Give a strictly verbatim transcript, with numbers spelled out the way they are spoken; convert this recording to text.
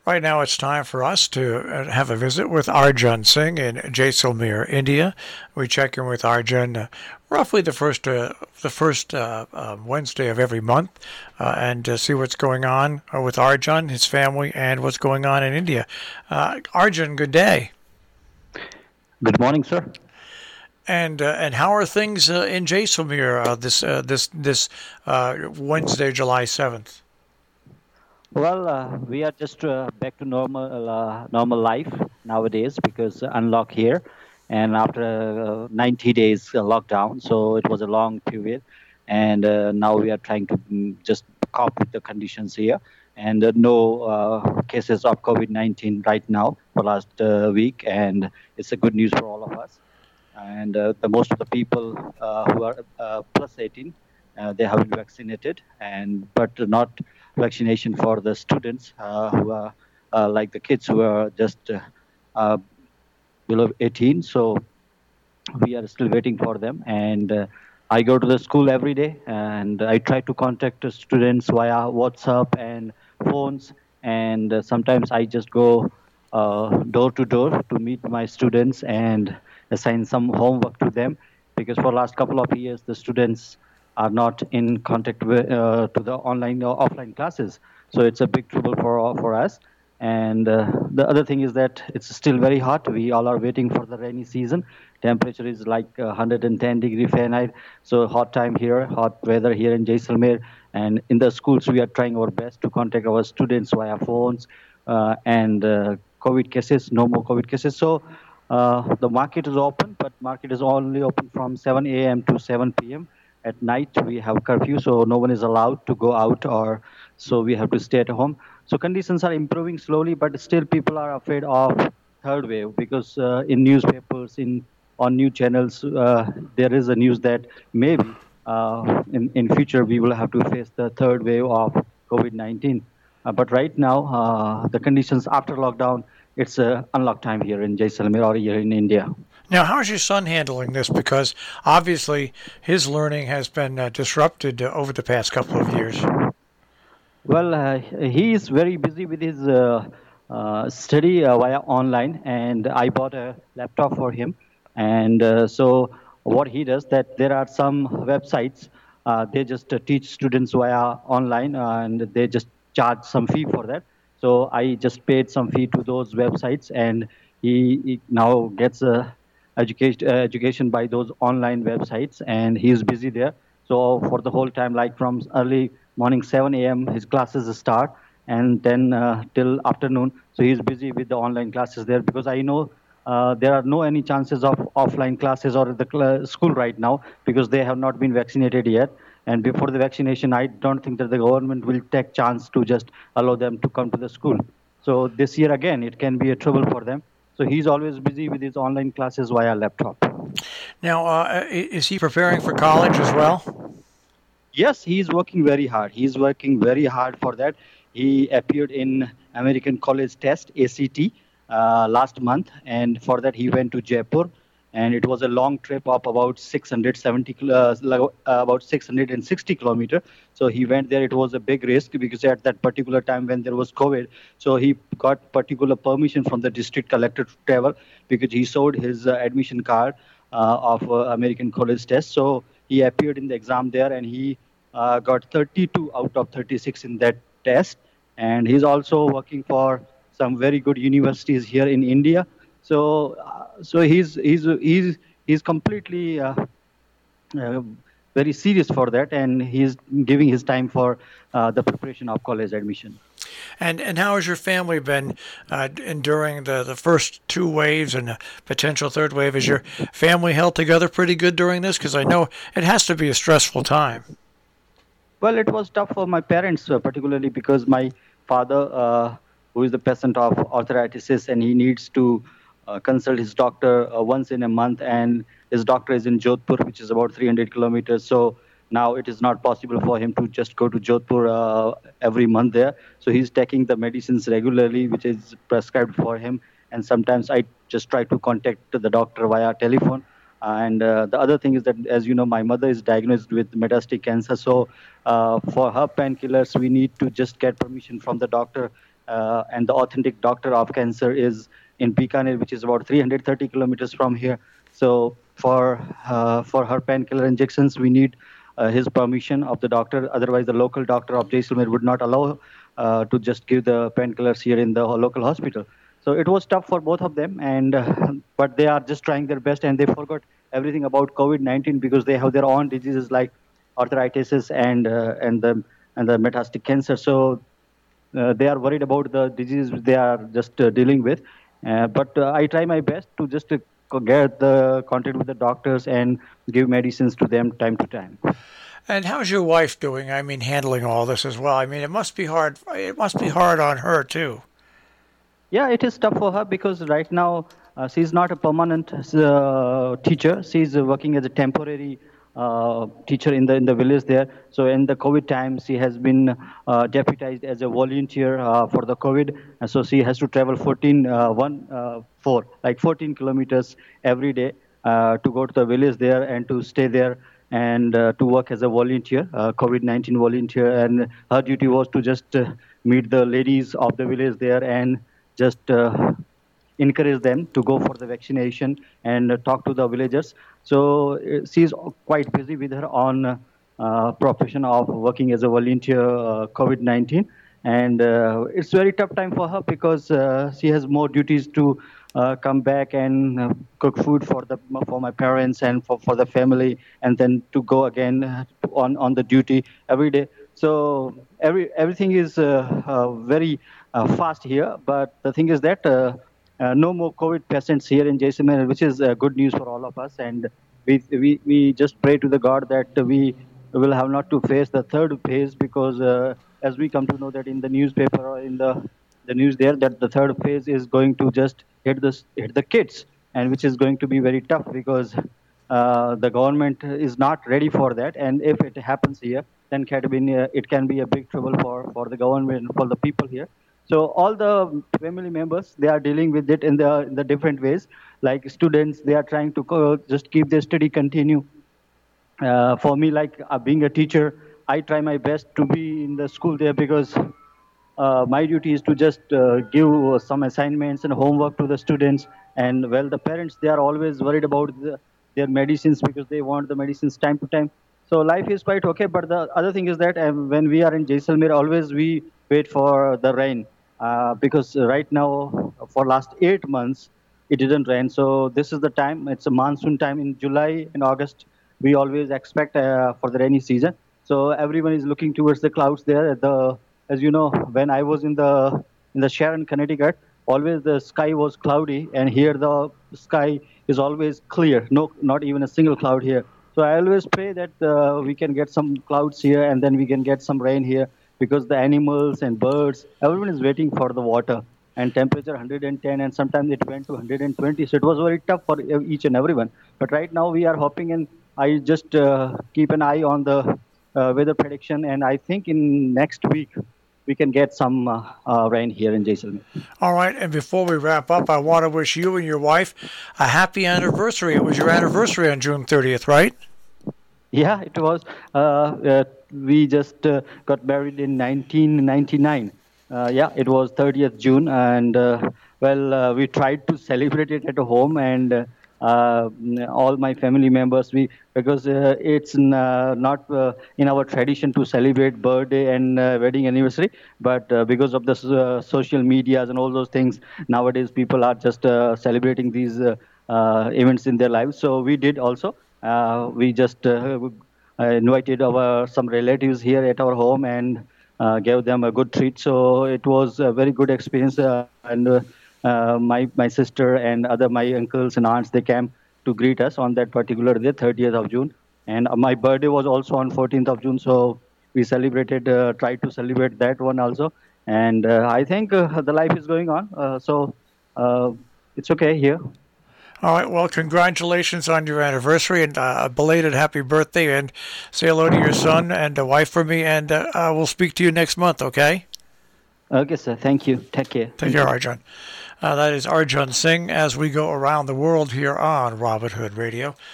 Right now, it's time for us to uh, have a visit with Arjun Singh in Jaisalmer, India. We check in with Arjun uh, roughly the first uh, the first uh, uh, Wednesday of every month, uh, and uh, see what's going on uh, with Arjun, his family, and what's going on in India. Uh, Arjun, good day. Good morning, sir. And uh, and how are things uh, in Jaisalmer uh, this uh, this this uh, Wednesday, July seventh? Well, uh, we are just uh, back to normal uh, normal life nowadays because unlock here, and after uh, ninety days uh, lockdown, so it was a long period, and uh, now we are trying to mm, just cope with the conditions here, and uh, no uh, cases of COVID nineteen right now for last uh, week, and it's a good news for all of us. And uh, the most of the people uh, who are uh, plus eighteen, uh, they have been vaccinated, and but not vaccination for the students uh, who are uh, like the kids who are just uh, uh, below eighteen. So we are still waiting for them. And uh, I go to the school every day, and I try to contact the students via WhatsApp and phones. And uh, sometimes I just go uh, door to door to meet my students and assign some homework to them, because for last couple of years the students are not in contact with uh, to the online or offline classes. So it's a big trouble for for us. And uh, the other thing is that it's still very hot. We all are waiting for the rainy season. Temperature is like uh, one hundred ten degree Fahrenheit. So hot time here, hot weather here in Jaisalmer. And in the schools, we are trying our best to contact our students via phones uh, and uh, COVID cases, no more COVID cases. So uh, the market is open, but market is only open from seven a m to seven p m. At night, we have curfew, so no one is allowed to go out, or so we have to stay at home. So conditions are improving slowly, but still people are afraid of third wave, because uh, in newspapers, in on news channels, uh, there is a news that maybe uh, in in future we will have to face the third wave of COVID nineteen. Uh, but right now, uh, the conditions after lockdown, it's uh, unlock time here in Jaisalmer or here in India. Now, how's your son handling this? Because obviously his learning has been uh, disrupted uh, over the past couple of years. Well, uh, he is very busy with his uh, uh, study uh, via online, and I bought a laptop for him. And uh, so, what he does that there are some websites uh, they just uh, teach students via online, uh, and they just charge some fee for that. So I just paid some fee to those websites, and he, he now gets a education uh, education by those online websites, and he is busy there. So for the whole time, like from early morning seven a m, his classes start, and then uh, till afternoon. So he's busy with the online classes there, because I know uh, there are no any chances of offline classes or the cl- school right now, because they have not been vaccinated yet. And before the vaccination, I don't think that the government will take chance to just allow them to come to the school. So this year again, it can be a trouble for them. So he's always busy with his online classes via laptop. Now, uh, is he preparing for college as well? Yes, he is working very hard. He is working very hard for that. He appeared in American College Test (A C T) uh, last month, and for that he went to Jaipur, and it was a long trip of about six hundred seventy, kil- uh, like, uh, about six hundred sixty kilometer. So he went there. It was a big risk, because at that particular time when there was COVID, so he got particular permission from the district collector to travel, because he showed his uh, admission card uh, of uh, American College Test. So he appeared in the exam there, and he uh, got thirty-two out of thirty-six in that test. And he's also working for some very good universities here in India. So, uh, so he's he's he's he's completely uh, uh, very serious for that, and he's giving his time for uh, the preparation of college admission. And and how has your family been uh, enduring the, the first two waves and the potential third wave? Is your family held together pretty good during this? Because I know it has to be a stressful time. Well, it was tough for my parents, uh, particularly because my father, uh, who is the patient of arthritis, and he needs to uh, consult his doctor uh, once in a month, and his doctor is in Jodhpur, which is about three hundred kilometers. So now it is not possible for him to just go to Jodhpur uh, every month there. So he's taking the medicines regularly, which is prescribed for him. And sometimes I just try to contact the doctor via telephone. And uh, the other thing is that, as you know, my mother is diagnosed with metastatic cancer. So uh, for her painkillers, we need to just get permission from the doctor uh, and the authentic doctor of cancer is in Bikaner, which is about three hundred thirty kilometers from here. So for uh, for her painkiller injections, we need uh, his permission of the doctor. Otherwise, the local doctor of Jaisalmer would not allow uh, to just give the painkillers here in the local hospital. So it was tough for both of them, and uh, but they are just trying their best, and they forgot everything about COVID nineteen because they have their own diseases like arthritis and uh, and the and the metastatic cancer. So uh, they are worried about the disease they are just uh, dealing with. Uh, but uh, I try my best to just uh, get the contact with the doctors and give medicines to them time to time. And how's your wife doing? I mean, handling all this as well. I mean, it must be hard. It must be hard on her too. Yeah, it is tough for her because right now uh, she's not a permanent uh, teacher. She's uh, working as a temporary uh, teacher in the in the village there. So in the COVID time, she has been uh, deputized as a volunteer uh, for the COVID. And so she has to travel fourteen, uh, one, uh, four, like fourteen kilometers every day uh, to go to the village there and to stay there and uh, to work as a volunteer, uh, COVID nineteen volunteer. And her duty was to just uh, meet the ladies of the village there and just uh, encourage them to go for the vaccination and uh, talk to the villagers. So uh, she's quite busy with her own uh, profession of working as a volunteer uh, COVID nineteen. And uh, it's very tough time for her because uh, she has more duties to uh, come back and uh, cook food for the for my parents and for, for the family, and then to go again uh, on, on the duty every day. So every everything is uh, uh, very uh, fast here. But the thing is that uh, uh, no more COVID patients here in Jaisalmer, which is uh, good news for all of us. And we, we we just pray to the God that we will have not to face the third phase because uh, as we come to know that in the newspaper or in the the news there that the third phase is going to just hit the hit the kids, and which is going to be very tough because uh, the government is not ready for that. And if it happens here, then can be, uh, it can be a big trouble for, for the government, for the people here. So all the family members, they are dealing with it in the in the different ways. Like students, they are trying to co- just keep their study continue. Uh, for me, like uh, being a teacher, I try my best to be in the school there because uh, my duty is to just uh, give uh, some assignments and homework to the students. And well, the parents, they are always worried about the, their medicines because they want the medicines time to time. So life is quite okay. But the other thing is that um, when we are in Jaisalmer, always we wait for the rain uh, because right now, for last eight months, it didn't rain. So this is the time. It's a monsoon time in July and August. We always expect uh, for the rainy season. So everyone is looking towards the clouds there. The as you know, when I was in the in the Sharon, Connecticut, always the sky was cloudy, and here the sky is always clear. No, not even a single cloud here. So I always pray that uh, we can get some clouds here, and then we can get some rain here because the animals and birds, everyone is waiting for the water. And temperature one hundred ten, and sometimes it went to one hundred twenty. So it was very tough for each and everyone. But right now we are hoping, and I just uh, keep an eye on the uh, weather prediction, and I think in next week we can get some uh, uh, rain here in Jaisalmer. All right, and before we wrap up, I want to wish you and your wife a happy anniversary. It was your anniversary on June thirtieth, right? Yeah, it was. Uh, uh, we just uh, got married in nineteen ninety-nine. Uh, yeah, it was thirtieth June, and uh, well, uh, we tried to celebrate it at home, and uh, uh, all my family members, we because uh, it's uh, not uh, in our tradition to celebrate birthday and uh, wedding anniversary, but uh, because of the uh, social medias and all those things, nowadays people are just uh, celebrating these uh, uh, events in their lives. So we did also. Uh, we just uh, uh, invited our some relatives here at our home and uh, gave them a good treat. So it was a very good experience. Uh, and uh, uh, my my sister and other my uncles and aunts, they came to greet us on that particular day, thirtieth of June. And uh, my birthday was also on fourteenth of June. So we celebrated, uh, tried to celebrate that one also. And uh, I think uh, the life is going on. Uh, so uh, it's okay here. All right. Well, congratulations on your anniversary and uh, a belated happy birthday. And say hello to your son and the wife for me. And uh, uh, we'll speak to you next month, okay? Okay, sir. Thank you. Take care. Take care, Arjun. Uh, that is Arjun Singh as we go around the world here on Robert Hood Radio.